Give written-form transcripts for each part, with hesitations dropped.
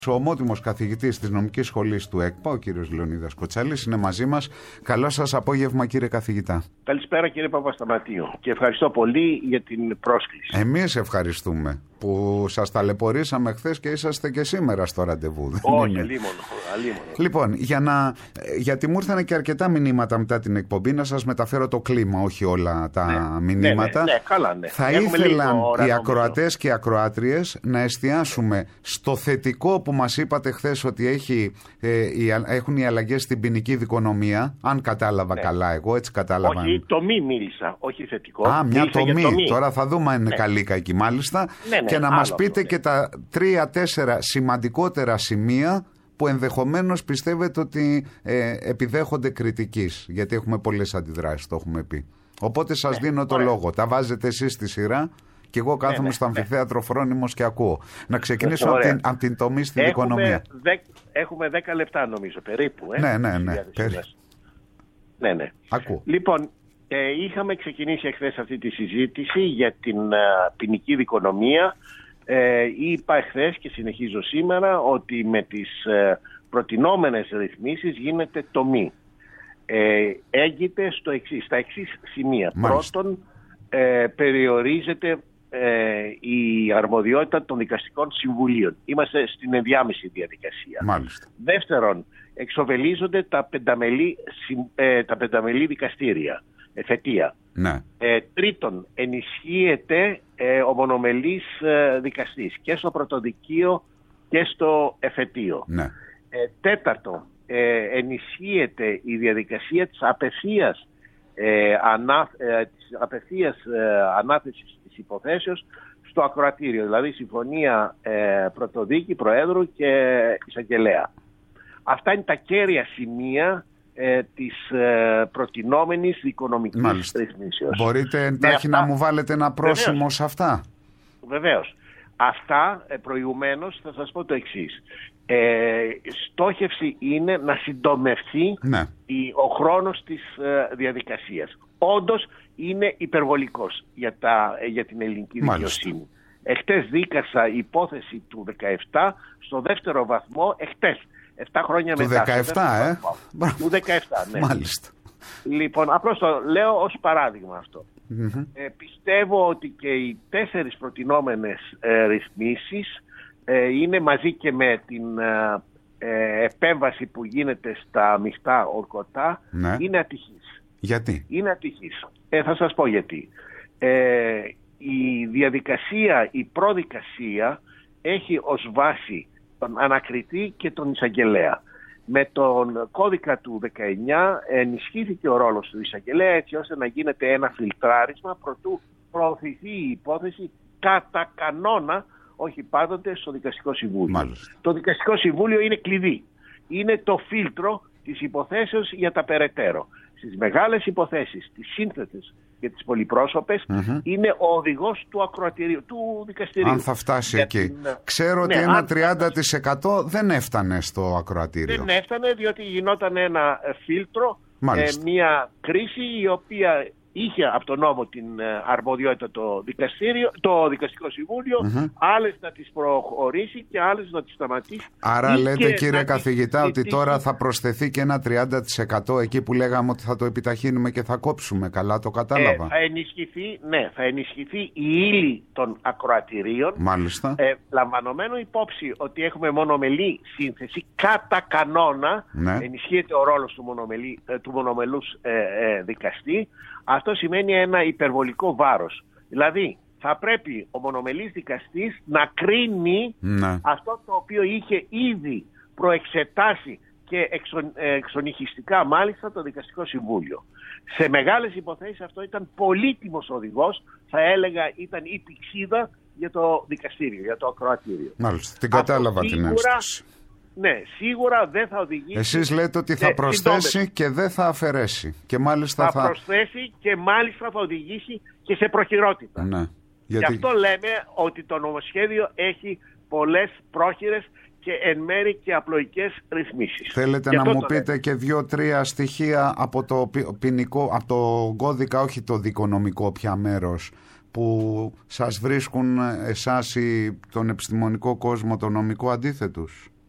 Ο ομότιμος καθηγητής της νομικής σχολής του ΕΚΠΑ, ο κύριος Λεωνίδας Κοτσάλης, είναι μαζί μας. Καλό σας απόγευμα, κύριε καθηγητά. Καλησπέρα, κύριε Παπασταματίου, και ευχαριστώ πολύ για την πρόσκληση. Εμείς ευχαριστούμε που σας ταλαιπωρήσαμε χθες και είσαστε και σήμερα στο ραντεβού. Όχι, αλίμονο. Λοιπόν, γιατί μου ήρθαν και αρκετά μηνύματα μετά την εκπομπή, να σας μεταφέρω το κλίμα, όχι όλα τα μηνύματα. Ναι. Θα ήθελαν οι ακροατές και οι ακροάτριες να εστιάσουμε στο θετικό που μας είπατε χθες, ότι έχουν οι αλλαγές στην ποινική δικονομία, αν κατάλαβα καλά, εγώ έτσι κατάλαβα. Όχι, τομή μίλησα, όχι θετικό. Μια τομή. Τώρα θα δούμε αν είναι καλή ή κακή, μάλιστα. Και να μας πείτε και τα 3-4 σημαντικότερα σημεία που ενδεχομένως πιστεύετε ότι επιδέχονται κριτικής, γιατί έχουμε πολλές αντιδράσεις, το έχουμε πει. Οπότε σας δίνω το λόγο. Τα βάζετε εσείς στη σειρά και εγώ κάθομαι στο αμφιθέατρο φρόνιμος και ακούω. Να ξεκινήσω από την τομή στην οικονομία. Έχουμε 10 λεπτά νομίζω περίπου. Ναι. Ακούω. Λοιπόν, είχαμε ξεκινήσει εχθές αυτή τη συζήτηση για την ποινική δικονομία. Είπα εχθές και συνεχίζω σήμερα ότι με τις προτινόμενες ρυθμίσεις γίνεται τομή. Έγκυται στα εξής σημεία. Μάλιστα. Πρώτον, περιορίζεται η αρμοδιότητα των δικαστικών συμβουλίων. Είμαστε στην ενδιάμεση διαδικασία. Μάλιστα. Δεύτερον, εξοβελίζονται τα πενταμελή δικαστήρια, εφετεία. Ναι. Τρίτον, ενισχύεται ο μονομελής δικαστής και στο πρωτοδικείο και στο εφετείο. Ναι. Τέταρτον, ενισχύεται η διαδικασία της απευθείας ανάθεσης της υποθέσεως στο ακροατήριο, δηλαδή συμφωνία πρωτοδίκη, προέδρου και εισαγγελέα. Αυτά είναι τα κέρια σημεία της προτινόμενης οικονομικής ρυθμίσεως. Μπορείτε εντάχει να μου βάλετε ένα πρόσημο σε αυτά? Βεβαίως. Αυτά προηγουμένως θα σας πω το εξής. Στόχευση είναι να συντομευθεί ο χρόνος της διαδικασίας. Όντως είναι υπερβολικός για την ελληνική δικαιοσύνη. Εχθές δίκασα υπόθεση του 17 στο δεύτερο βαθμό, εχθές. 7 χρόνια του μετά. 17, Του 17, ναι. Μάλιστα. Λοιπόν, απλώς το λέω ως παράδειγμα αυτό. Πιστεύω ότι και οι 4 προτινόμενες ρυθμίσεις είναι μαζί και με την επέμβαση που γίνεται στα μειχτά ορκωτά, είναι ατυχής. Γιατί? Είναι ατυχής. Θα σας πω γιατί. Η διαδικασία, η προδικασία έχει ως βάση τον ανακριτή και τον εισαγγελέα. Με τον κώδικα του 19 ενισχύθηκε ο ρόλος του εισαγγελέα, έτσι ώστε να γίνεται ένα φιλτράρισμα προτού προωθηθεί η υπόθεση κατά κανόνα, όχι πάντοτε στο δικαστικό συμβούλιο. Μάλιστα. Το δικαστικό συμβούλιο είναι κλειδί. Είναι το φίλτρο της υποθέσεως για τα περαιτέρω. Στις μεγάλες υποθέσεις, τις σύνθετες και τις πολυπρόσωπες, είναι ο οδηγός του ακροατηρίου, του δικαστηρίου. Αν θα φτάσει εκεί. Ξέρω ότι ένα 30% δεν έφτανε στο ακροατήριο. Δεν έφτανε διότι γινόταν ένα φίλτρο, μια κρίση η οποία είχε από τον νόμο την αρμοδιότητα το δικαστικό συμβούλιο, άλλες να τις προχωρήσει και άλλες να τις σταματήσει. Άρα λέτε, κύριε καθηγητά, ότι τώρα θα προσθεθεί και ένα 30% εκεί που λέγαμε ότι θα το επιταχύνουμε και θα κόψουμε. Καλά το κατάλαβα. Θα ενισχυθεί η ύλη των ακροατηρίων. Μάλιστα. Λαμβανομένου υπόψη ότι έχουμε μονομελή σύνθεση, κατά κανόνα ενισχύεται ο ρόλος του μονομελούς δικαστή. Αυτό σημαίνει ένα υπερβολικό βάρος. Δηλαδή θα πρέπει ο μονομελής δικαστής να κρίνει αυτό το οποίο είχε ήδη προεξετάσει και εξονυχιστικά μάλιστα το δικαστικό συμβούλιο. Σε μεγάλες υποθέσεις αυτό ήταν πολύτιμος οδηγός, θα έλεγα ήταν η πηξίδα για το δικαστήριο, για το ακροατήριο. Μάλιστα, την κατάλαβα την αίσθηση. Ναι, σίγουρα δεν θα οδηγήσει. Εσείς λέτε ότι θα προσθέσει και δεν θα αφαιρέσει. Και μάλιστα θα προσθέσει και μάλιστα θα οδηγήσει και σε προχειρότητα. Ναι. Γι' αυτό λέμε ότι το νομοσχέδιο έχει πολλές πρόχειρες και εν μέρει και απλοϊκές ρυθμίσεις. Θέλετε να μου πείτε και 2-3 στοιχεία από το ποινικό, από το κώδικα, όχι το δικονομικό πια μέρος, που σας βρίσκουν εσάς ή τον επιστημονικό κόσμο, τον νομικό, αντίθετους?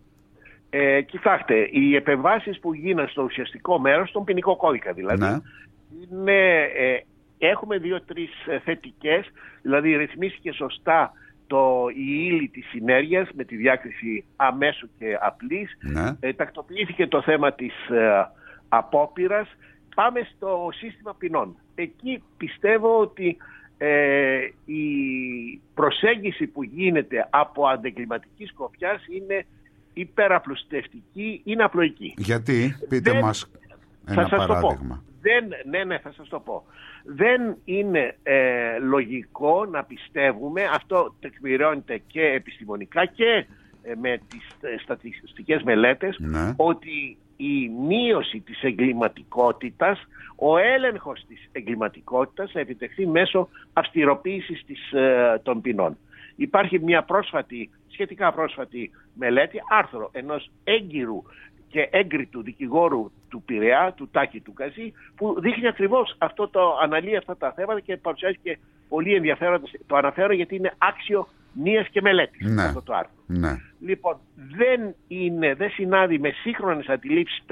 Κοιτάξτε, οι επεμβάσεις που γίνανε στο ουσιαστικό μέρος, στον ποινικό κώδικα δηλαδή, είναι, έχουμε 2-3 θετικές, δηλαδή ρυθμίστηκε σωστά η ύλη της συνέργειας με τη διάκριση αμέσου και απλής, τακτοποιήθηκε το θέμα της απόπειρας. Πάμε στο σύστημα ποινών. Εκεί πιστεύω ότι η προσέγγιση που γίνεται από αντεγκληματική σκοπιάς είναι υπεραπλουστευτική, είναι απλοϊκή. Γιατί, πείτε μας ένα παράδειγμα. Θα σας το πω. Δεν είναι λογικό να πιστεύουμε, αυτό τεκμηριώνεται και επιστημονικά και με τις στατιστικές μελέτες, ότι η μείωση της εγκληματικότητας, ο έλεγχος της εγκληματικότητας θα επιτευχθεί μέσω αυστηροποίησης των ποινών. Υπάρχει μια σχετικά πρόσφατη μελέτη, άρθρο ενός έγκυρου και έγκριτου δικηγόρου του Πειραιά, του Τάκη του Καζή, που δείχνει ακριβώς αναλύει αυτά τα θέματα και παρουσιάζει και πολύ ενδιαφέροντα. Το αναφέρω γιατί είναι άξιο μνήας και μελέτης αυτό το άρθρο. Λοιπόν, δεν συνάδει με σύγχρονες αντιλήψεις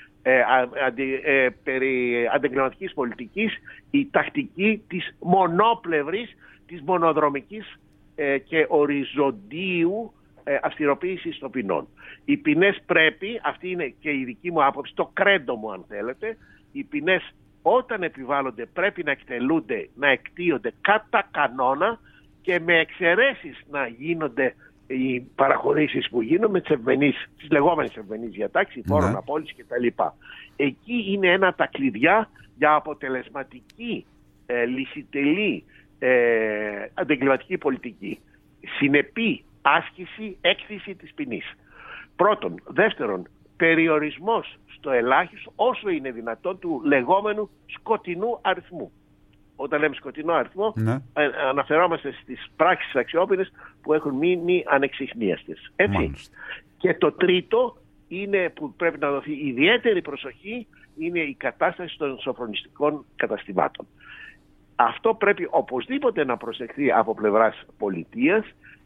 περί αντεγκληματικής πολιτικής η τακτική της μονόπλευρης, της μονοδρομικής και οριζοντίου αυστηροποίησης των ποινών. Οι ποινές πρέπει, αυτή είναι και η δική μου άποψη, το κρέντο μου αν θέλετε, οι ποινές όταν επιβάλλονται πρέπει να εκτελούνται, να εκτείονται κατά κανόνα και με εξαιρέσεις να γίνονται οι παραχωρήσεις που γίνονται με τις λεγόμενες ευμενείς διατάξεις, φόρων απόλυσης κτλ. Εκεί είναι ένα από τα κλειδιά για αποτελεσματική, λυσιτελή αντεγκληματική πολιτική. Συνεπή άσκηση, έκθεση της ποινής. Πρώτον. Δεύτερον, περιορισμός στο ελάχιστο όσο είναι δυνατόν του λεγόμενου σκοτεινού αριθμού. Όταν λέμε σκοτεινό αριθμό, αναφερόμαστε στις πράξεις αξιόπινες που έχουν μείνει ανεξιχνίαστες. Έτσι. Και το τρίτο είναι που πρέπει να δοθεί ιδιαίτερη προσοχή, είναι η κατάσταση των σοφρονιστικών καταστημάτων. Αυτό πρέπει οπωσδήποτε να προσεχθεί από πλευράς πολιτείας.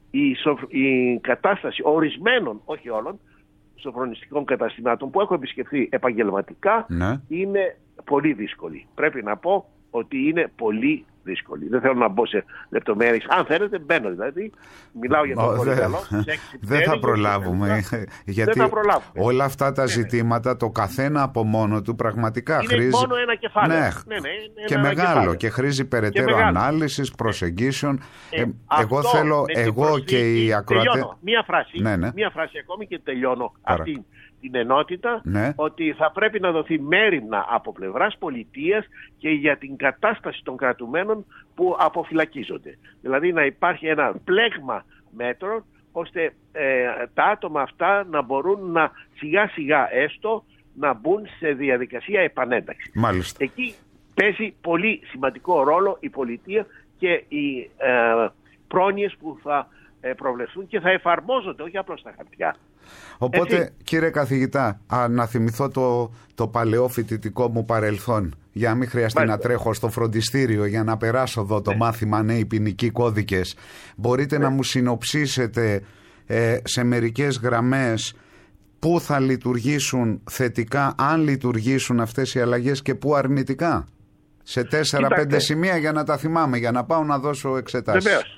Η κατάσταση ορισμένων, όχι όλων, σοφρονιστικών καταστημάτων που έχω επισκεφθεί επαγγελματικά είναι πολύ δύσκολη. Πρέπει να πω ότι είναι πολύ δύσκολη. Δεν θέλω να μπω σε λεπτομέρειες. Αν θέλετε, μπαίνω δηλαδή. Μιλάω για το πολύ καλό. Δεν θα προλάβουμε. Γιατί όλα αυτά τα ζητήματα, το καθένα από μόνο του πραγματικά είναι χρήζει. Μόνο ένα κεφάλαιο. Και μεγάλο και χρήζει περαιτέρω ανάλυσης, προσεγγίσεων. Εγώ θέλω, εγώ και οι ακροατές. Μία φράση ακόμη και τελειώνω αυτή την ενότητα, ότι θα πρέπει να δοθεί μέριμνα από πλευράς πολιτείας και για την κατάσταση των κρατουμένων που αποφυλακίζονται. Δηλαδή να υπάρχει ένα πλέγμα μέτρων ώστε τα άτομα αυτά να μπορούν να σιγά σιγά έστω να μπουν σε διαδικασία επανένταξη. Εκεί παίζει πολύ σημαντικό ρόλο η πολιτεία και οι πρόνοιες που θα προβλεφθούν και θα εφαρμόζονται όχι απλώς στα χαρτιά. Οπότε, κύριε καθηγητά, να θυμηθώ το παλαιό φοιτητικό μου παρελθόν, για να μην χρειαστεί να τρέχω στο φροντιστήριο για να περάσω εδώ το μάθημα νέοι ποινικοί κώδικες. Μπορείτε να μου συνοψίσετε σε μερικές γραμμές πού θα λειτουργήσουν θετικά, αν λειτουργήσουν αυτές οι αλλαγές, και πού αρνητικά? Σε 4-5 σημεία για να τα θυμάμαι, για να πάω να δώσω εξετάσεις. Βεβαίως.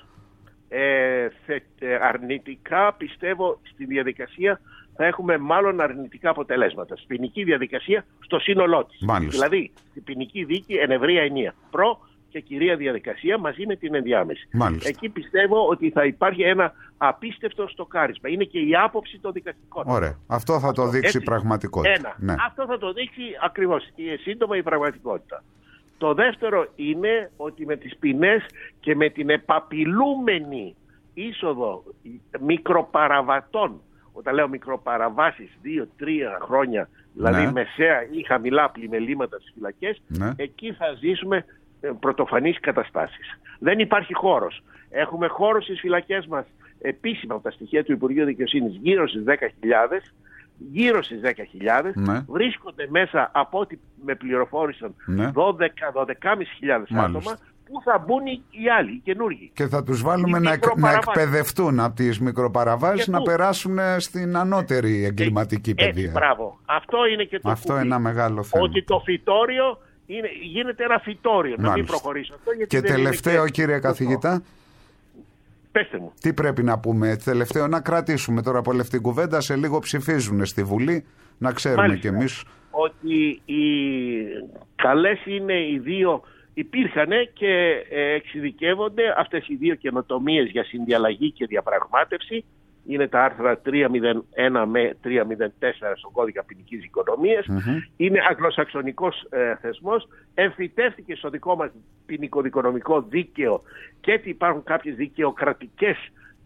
Αρνητικά πιστεύω στη διαδικασία θα έχουμε μάλλον αρνητικά αποτελέσματα. Στην ποινική διαδικασία στο σύνολό της. Δηλαδή στην ποινική δίκη εν ευρεία ενία. Προ και κυρία διαδικασία μαζί με την ενδιάμεση. Εκεί πιστεύω ότι θα υπάρχει ένα απίστευτο στοκάρισμα. Είναι και η άποψη των δικαστικών. Ωραία. Αυτό θα το δείξει η πραγματικότητα. Αυτό θα το δείξει ακριβώς σύντομα η πραγματικότητα. Το δεύτερο είναι ότι με τις ποινές και με την επαπειλούμενη είσοδο μικροπαραβατών, όταν λέω μικροπαραβάσεις 2-3 χρόνια, δηλαδή μεσαία ή χαμηλά πλημελήματα στις φυλακές, εκεί θα ζήσουμε πρωτοφανείς καταστάσεις. Δεν υπάρχει χώρος. Έχουμε χώρο στις φυλακές μας επίσημα από τα στοιχεία του Υπουργείου Δικαιοσύνης γύρω στις 10.000. Γύρω στις 10.000 βρίσκονται μέσα, από ό,τι με πληροφόρησαν, 12.500 άτομα πού θα μπουν οι άλλοι, οι καινούργοι. Και θα τους βάλουμε να εκπαιδευτούν από τις μικροπαραβάσεις να περάσουν στην ανώτερη εγκληματική παιδεία. Μπράβο. Αυτό είναι και το αυτό είναι ένα μεγάλο θέμα. Ότι το φυτόριο γίνεται ένα φυτόριο. Να μην προχωρήσει αυτό. Και τελευταίο, κύριε καθηγητά. Πέστε μου. Τι πρέπει να πούμε τελευταίο, να κρατήσουμε τώρα από λεφτή κουβέντα, σε λίγο ψηφίζουν στη Βουλή, να ξέρουμε κι εμείς. Ότι οι καλές είναι οι δύο, υπήρχαν και εξειδικεύονται αυτές οι δύο καινοτομίες για συνδιαλλαγή και διαπραγμάτευση. Είναι τα άρθρα 301 με 304 στον κώδικα ποινικής οικονομίας. Είναι αγγλοσαξονικός θεσμός. Εμφυτεύτηκε στο δικό μας ποινικο-δικονομικό δίκαιο και ότι υπάρχουν κάποιες δικαιοκρατικές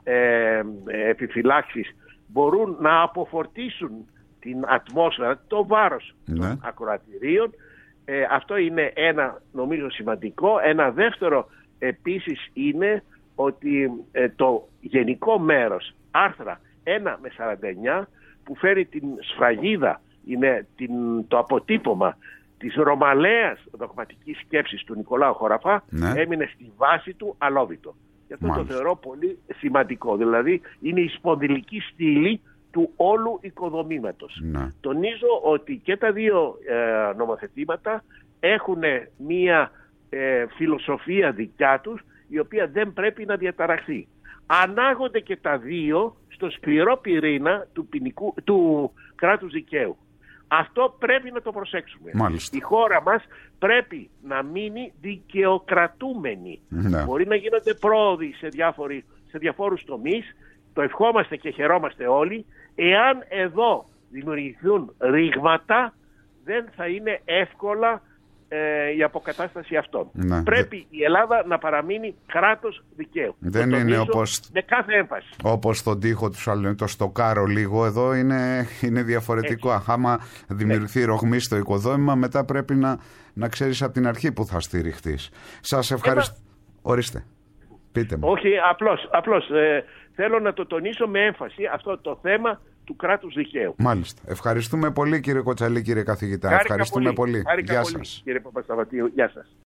επιφυλάξεις, μπορούν να αποφορτίσουν την ατμόσφαιρα, το βάρος των ακροατηρίων. Αυτό είναι ένα νομίζω σημαντικό. Ένα δεύτερο επίσης είναι ότι το γενικό μέρος, άρθρα 1 με 49, που φέρει την σφραγίδα, είναι το αποτύπωμα της ρωμαλαίας δογματικής σκέψης του Νικολάου Χωραφά, έμεινε στη βάση του αλόβητο. Και αυτό το θεωρώ πολύ σημαντικό. Δηλαδή είναι η σπονδυλική στήλη του όλου οικοδομήματος. Τονίζω ότι και τα δύο νομοθετήματα έχουν μία φιλοσοφία δικιά τους, η οποία δεν πρέπει να διαταραχθεί. Ανάγονται και τα δύο στο σκληρό πυρήνα του κράτους δικαίου. Αυτό πρέπει να το προσέξουμε. Μάλιστα. Η χώρα μας πρέπει να μείνει δικαιοκρατούμενη. Μπορεί να γίνονται πρόοδοι σε διαφόρους τομείς, το ευχόμαστε και χαιρόμαστε όλοι. Εάν εδώ δημιουργηθούν ρήγματα, δεν θα είναι εύκολα η αποκατάσταση αυτών. Πρέπει η Ελλάδα να παραμείνει κράτος δικαίου. Δεν είναι όπως με κάθε έμφαση. Όπως στον τοίχο του Σαλονίκη, το στοκάρω λίγο, εδώ είναι διαφορετικό. Άμα δημιουργηθεί ρογμή στο οικοδόμημα, μετά πρέπει να ξέρεις από την αρχή που θα στηριχτείς. Σας ευχαριστώ. Ορίστε. Πείτε μου. Όχι, απλώς θέλω να το τονίσω με έμφαση αυτό το θέμα του κράτους δικαίου. Μάλιστα. Ευχαριστούμε πολύ, κύριε Κοτσαλή, κύριε καθηγητά. Ευχαριστούμε πολύ. Γεια σας. Κύριε Παπασταυρατίου, γεια σας.